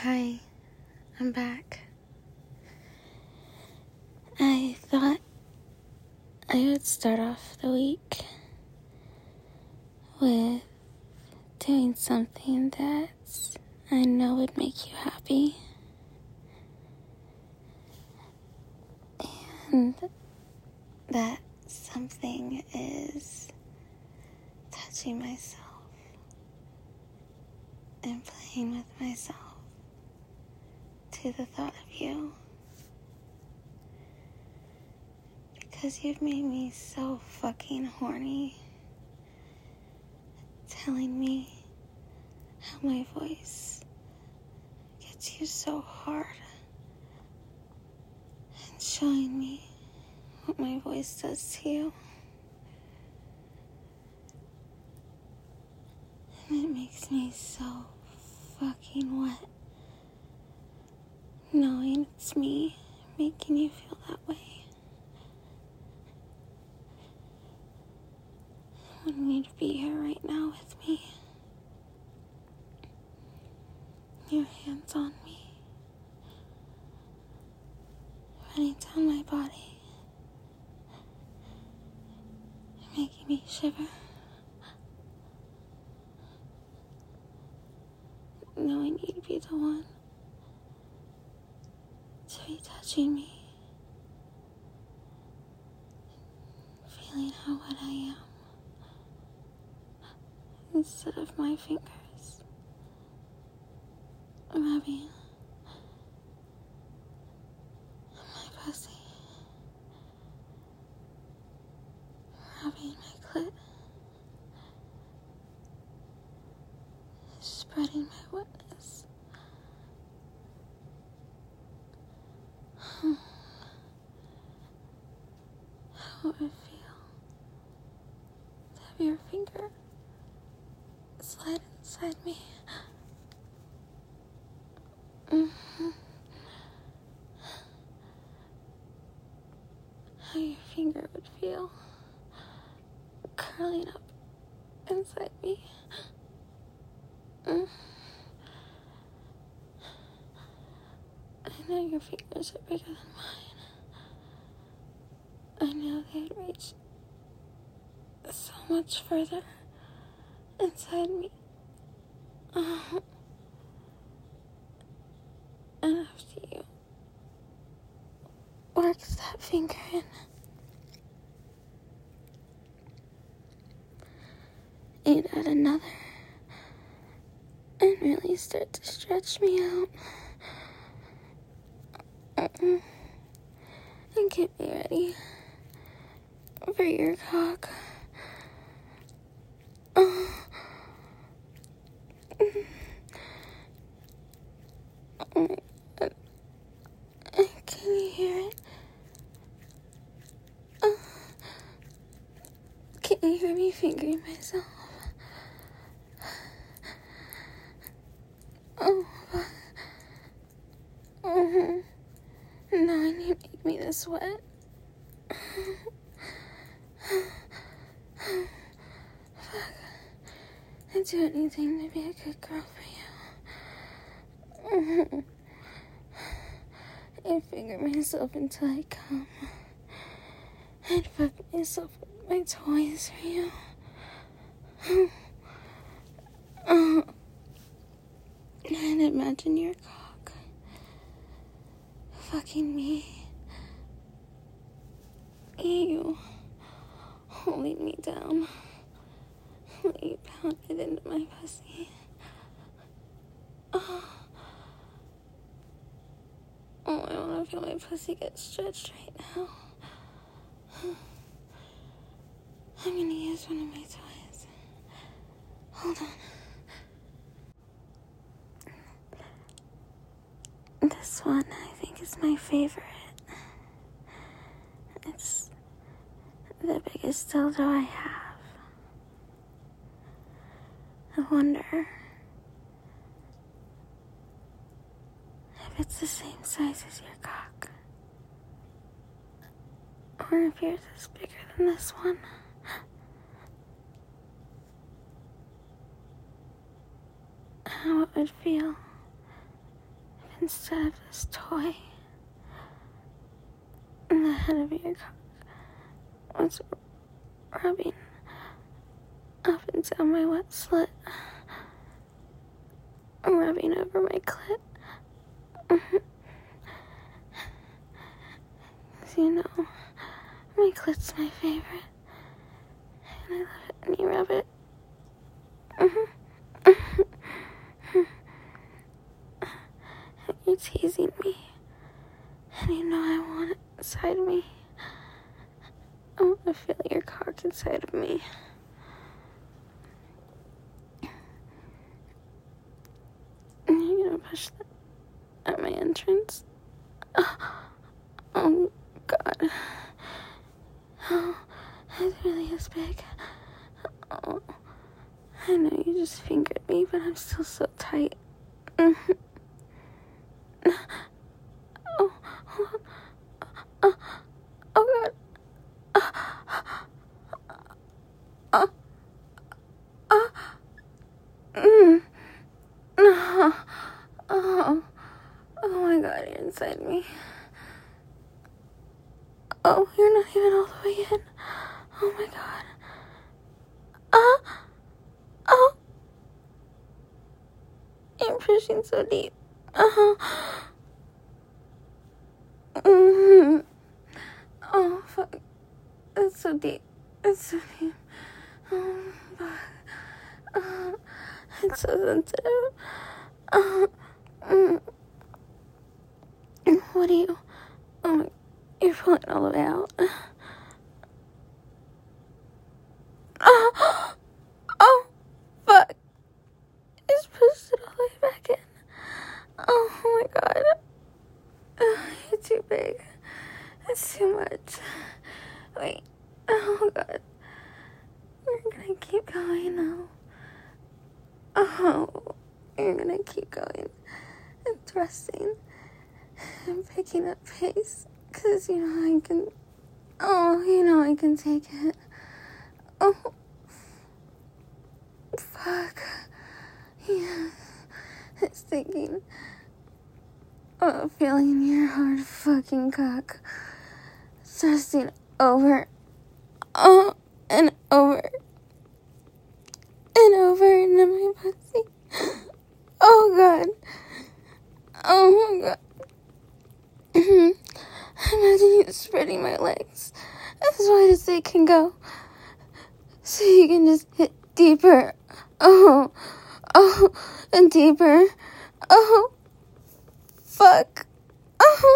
Hi, I'm back. I thought I would start off the week with doing something that I know would make you happy. And that something is touching myself and playing with myself to the thought of you. Because you've made me so fucking horny, telling me how my voice gets you so hard, and showing me what my voice does to you. And it makes me so fucking wet, knowing it's me making you feel that way. I want you to be here right now with me. Your hands on me, running down my body, making me shiver, knowing you'd be the one to be touching me, feeling how wet I am, instead of my fingers rubbing my pussy, rubbing my clit, spreading my wetness. How it would feel to have your finger slide inside me. How your finger would feel curling up inside me. I know your fingers are bigger than mine. I know they'd reach so much further inside me. And after you work that finger in, you'd add another and really start to stretch me out. And get me ready for your cock. Oh my God. Can you hear it? Can you hear me fingering myself? Oh, fuck. Knowing you make me this wet. Fuck. I'd do anything to be a good girl for you. I'd finger myself until I come. I'd fuck myself with my toys for you. And I'd imagine your cock fucking me. You holding me down while you pounded into my pussy. Oh, I want to feel my pussy get stretched right now. I'm gonna use one of my toys. Hold on. This one I think is my favorite. It's the biggest dildo I have. I wonder if it's the same size as your cock. Or if yours is bigger than this one. How it would feel instead of this toy. And the head of your cock was rubbing up and down my wet slit, rubbing over my clit. 'Cause you know, my clit's my favorite, and I love it when you rub it. You're teasing me, and you know I want it inside me. I want to feel your cock inside of me. And you're gonna push that at my entrance. Oh God. Oh, it really is big. Oh, I know you just fingered me, but I'm still so tight. Oh, oh, oh God. Oh my God, you're inside me. Oh, you're not even all the way in. Oh my God. Oh, you're pushing so deep. Oh, fuck. It's so deep. It's so deep. Oh, fuck. It's so sensitive. What are you? Oh my, you're pulling all the way out. Oh, fuck. Just pushed it all the way back in. Oh my God. You're too big. It's too much. Wait. Oh God. You're gonna keep going now. Oh, you're gonna keep going and thrusting and picking up pace. 'Cause you know I can. Oh, you know I can take it. Oh. Fuck. Yeah. It's thinking. Oh, feeling your hard fucking cock. Thrusting over. Oh, and over. And over into my pussy. Oh God. Oh my God. Imagine you spreading my legs as wide as they can go, so you can just hit deeper. Oh, and deeper. Oh, fuck. Oh,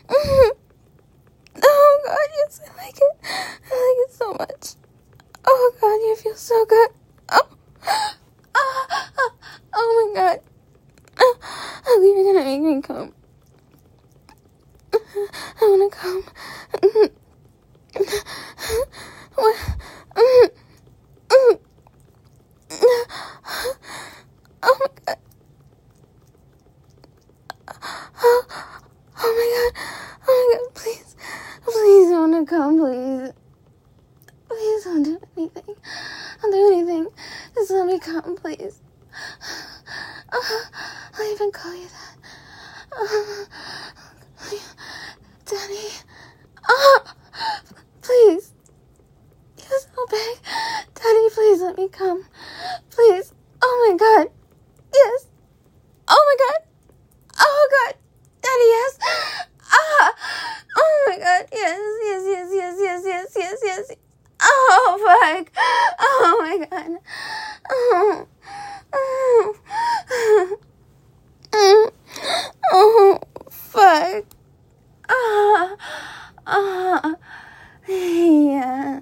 oh God, yes, I like it. I like it so much. Oh God, you feel so good. Oh my God. Oh, you're gonna make me come. I wanna come. What? Oh my God. Oh my God. Oh my God, please. Please, I wanna come, please. Please don't do anything. Don't do anything. Just let me come, please. I'll even call you that. Daddy. Please. Yes, I'll beg. Daddy, please let me come. Please. Oh my God. Yes. Oh my God. Oh God. Daddy, yes. Oh my God. Yes. Oh, fuck. Oh my God. Oh, fuck. Yeah.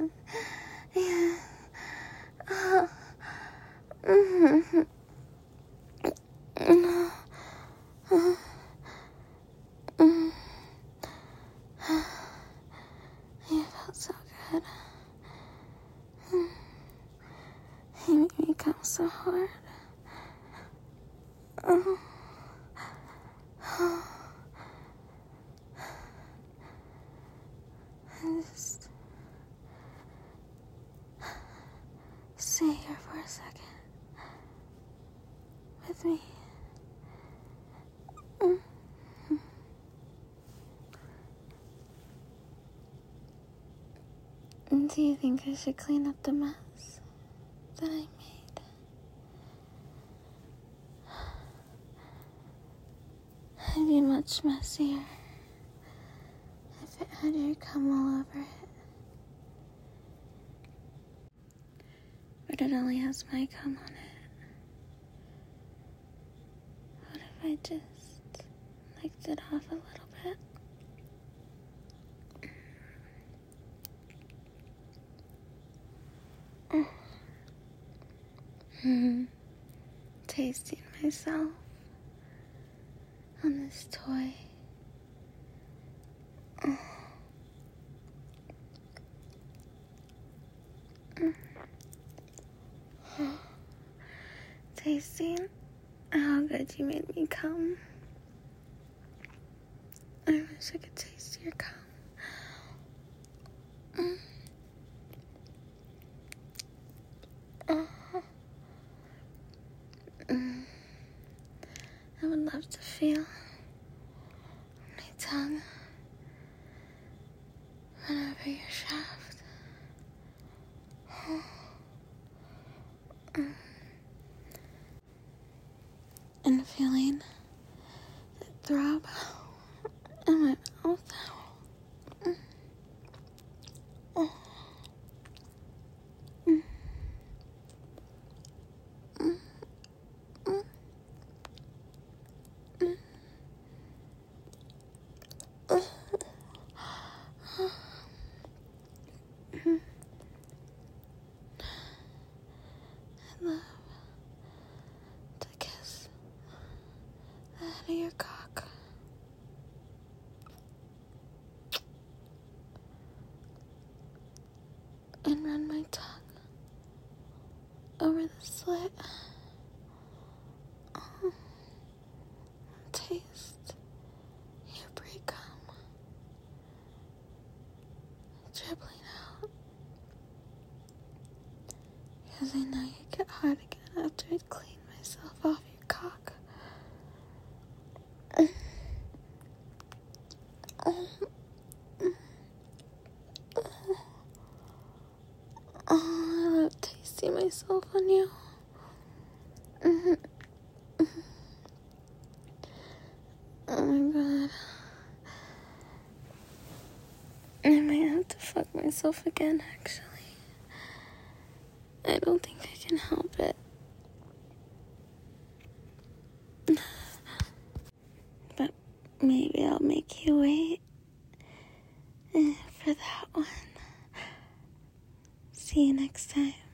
You felt so good. You made me come so hard. Just stay here for a second with me. Do you think I should clean up the mess that I made? It'd be much messier if it had your cum all over it. But it only has my cum on it. What if I just licked it off a little bit? Tasting myself on this toy. Tasting how good you made me come. I wish I could taste your cum. I would love to feel my tongue run over your shaft. And feeling it throb in my mouth. I love to kiss the head of your cock. And run my tongue over the slit. Taste your pre-cum dribbling out. Because I know you get hard again after I'd clean myself off your cock. I love tasting myself on you. Oh my god. I might have to fuck myself again, actually. I don't think I can help it. But maybe I'll make you wait for that one. See you next time.